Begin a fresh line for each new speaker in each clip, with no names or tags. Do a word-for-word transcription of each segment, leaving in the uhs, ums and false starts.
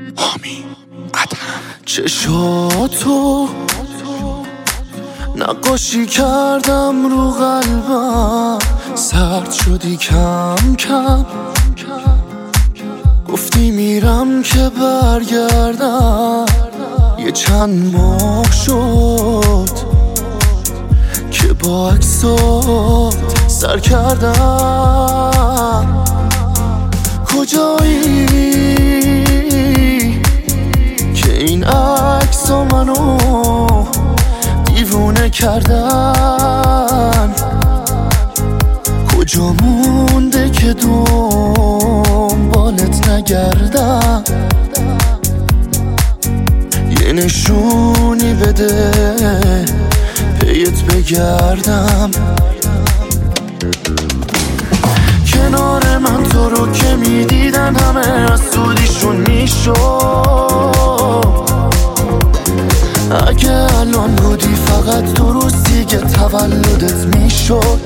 حامی ادهم. چشاتو نقاشی کردم رو قلبم، سرد شدی کم کم، گفتی میرم که برگردم. یه چند ماه شد که با عکسات سر کردم. کجایی که این عکسا منو دیوونه کردن؟ کجا مونده که دنبالت نگردم؟ یه نشونی بده پیت بگردم. کنار من تو رو که میدیدن همه از سودیشون میشد. اگه الان بودی فقط تو روزی که تولدت میشد.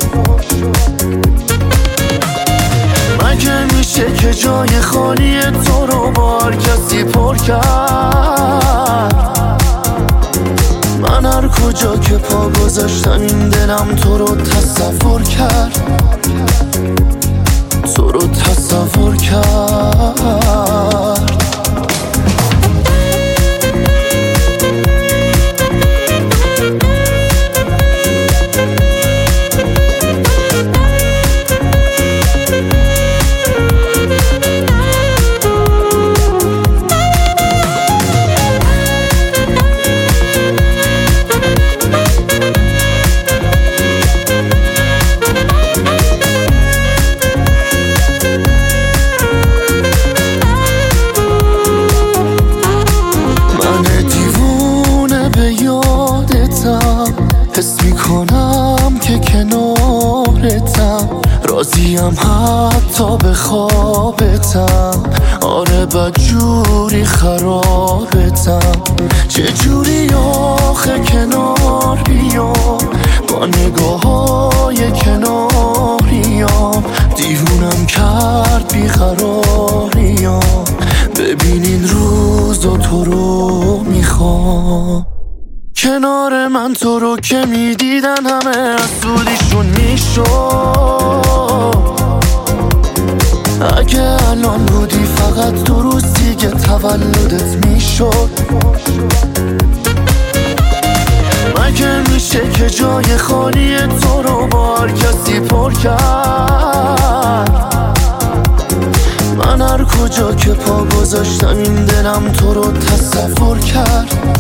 مگه میشه که جای خالی تو رو بار کسی پر کرد؟ من هر کجا که پا گذاشتم این دلم تو رو تصور کرد، تو رو تصور کرد. حس میکنم که کنارتم، راضیم حتی به خوابتم. آره بدجوری خرابتم. چجوری آخه کنار بیام با نگاه های کناریام؟ دیوونم کرد بیقراریام. ببین این روزا تو رو میخوام. کنار من تو رو که میدیدن همه از سودیشون میشد. اگه الان بودی فقط تو روزی که تولدت میشد. مگه میشه که جای خالی تو رو بار کسی پر کرد؟ من هر کجا که پا گذاشتم این دلم تو رو تصور کرد.